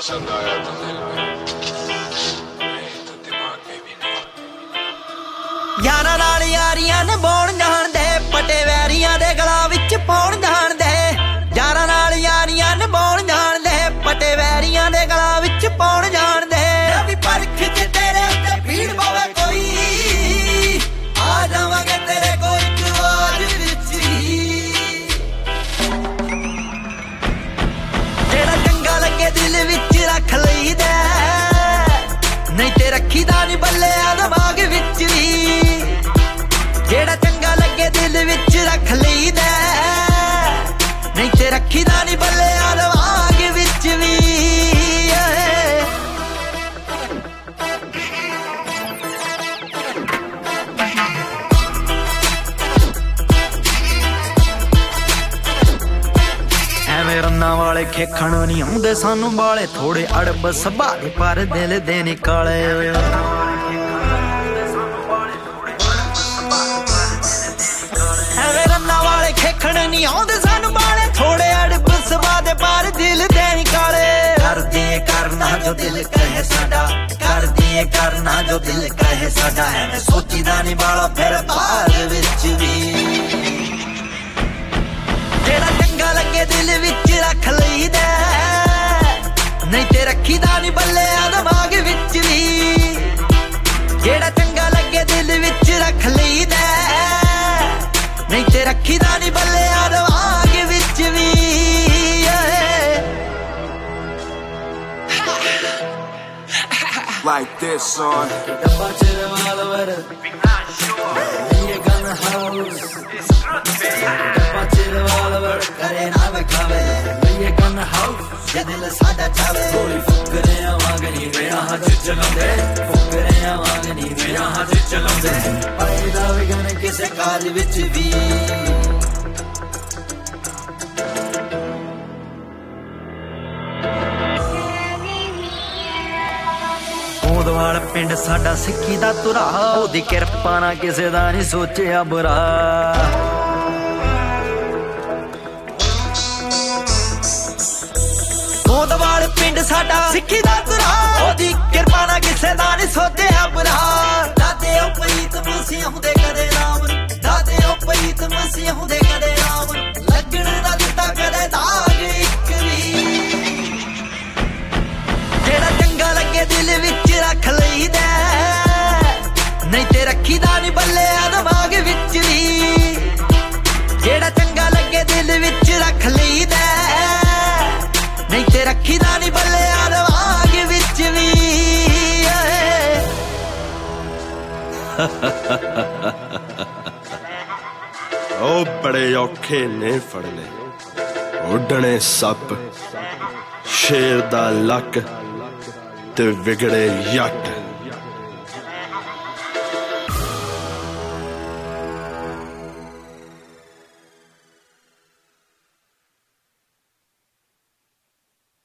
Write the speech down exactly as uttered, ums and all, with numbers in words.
पसंद आया तो दिल में, नहीं तो दिमाग में भी नहीं। यारां नाल यारियां निभाउण जाणदे, पटे वैरियां दे गलां विच पाउण जाणदे। यारां नाल यारियां निभाउण जाणदे, पटे वैरियां दे गलां विच पाउण जाणदे। नवीं परख च तेरे उत्ते भीड़ पवे कोई, आ जावांगे तेरे कोल इक आवाज़ विच ही। जेड़ा चंगा लगे दिल विच रख लईदा, नहीं ते रखीदा नी बल्ले आ दिमाग विच भी। जेड़ा चंगा लगे दिल विच रख लईदा, नहीं ते रखीदा नी बल्ले आ दिमाग विच भी। ਐਵੇਂ ਰੰਨਾਂ ਵਾਲੇ ਖੇਖਣ ਨੀ ਆਉਂਦੇ ਸਾਨੂੰ ਵਾਲੇ, ਥੋੜੇ ਅੜਬ ਸੁਭਾਅ ਪਰ ਦਿਲ ਦੇ ਨੀ ਕਾਲੇ। ਐਵੇਂ ਰੰਨਾਂ ਵਾਲੇ ਖੇਖਣ ਨੀ ਆਉਂਦੇ ਸਾਨੂੰ ਵਾਲੇ, ਥੋੜੇ ਅੜਬ ਸੁਭਾਅ ਦੇ ਪਰ ਦਿਲ ਦੇ ਨੀ ਕਾਲੇ। ਕਰਦੀ ਕਰਨਾ ਜੋ ਦਿਲ ਕਹੇ ਸਾਡਾ, ਕਰਦੀ ਕਰਨਾ ਜੋ ਦਿਲ ਕਹੇ ਸਾਡਾ। ਐਵੇਂ ਸੋਚੀਦਾ ਨੀ ਵਾਲਾ ਫਿਰ ਬਾਅਦ ਵਿੱਚ ਵੀ। जेड़ा चंगा लगे दिल विच रख लईदा, नहीं ते रखीदा नी बल्ले आ दिमाग विच भी। जेड़ा चंगा लगे दिल विच रख लईदा, नहीं ते रखीदा नी बल्ले आ दिमाग विच भी। Like this song. डब्बा च रिवाल्वर, ये गन हाउस। डब्बा च रिवाल्वर करे ना विखावे, ये गन हाउस ये दिल साडा चावे। गोली फुकरे आवांग नी मेरा हाथ चलांदे, फुकरे आवांग नी मेरा हाथ चलांदे। पायदा विगन किसे काज विच भी। ਗੋਂਦਵਾਲ ਪਿੰਡ ਸਾਡਾ ਸਿੱਖੀ ਦਾ ਧੁਰਾ, ਉਹਦੀ ਕਿਰਪਾ ਨਾਲ ਕਿਸੇ ਦਾ ਨਹੀਂ ਸੋਚਿਆ ਬੁਰਾ। ਗੋਂਦਵਾਲ ਪਿੰਡ ਸਾਡਾ ਸਿੱਖੀ ਦਾ ਧੁਰਾ, ਉਹਦੀ ਕਿਰਪਾ ਨਾਲ ਕਿਸੇ ਦਾ ਨਹੀਂ ਸੋਚਿਆ ਬੁਰਾ। ਦਾਦੇ ਉਹ ਪ੍ਰੀਤ ਮਸੀਂ ਹੁੰਦੇ ਕਦੇ ਰਾਮ, ਦਾਦੇ ਉਹ ਪ੍ਰੀਤ ਮਸੀਂ ਹੁੰਦੇ ਕਦੇ ਰਾਮ। ਲੱਗਣ ਨਾ ਦਿੱਤਾ ਕਦੇ ਦਾਗ ਇੱਕ ਵੀ। जेड़ा चंगा लगे दिल विच रख लईदा, नहीं ते रखीदा नी बल्ले आ दिमाग विच भी। जेड़ा चंगा लगे दिल विच रख लईदा, नहीं ते रखीदा नी बल्ले आ दिमाग विच भी। ओ बड़े औखे ने फड़ने उड्डने सप, शेर दा लक ते विगड़े यट।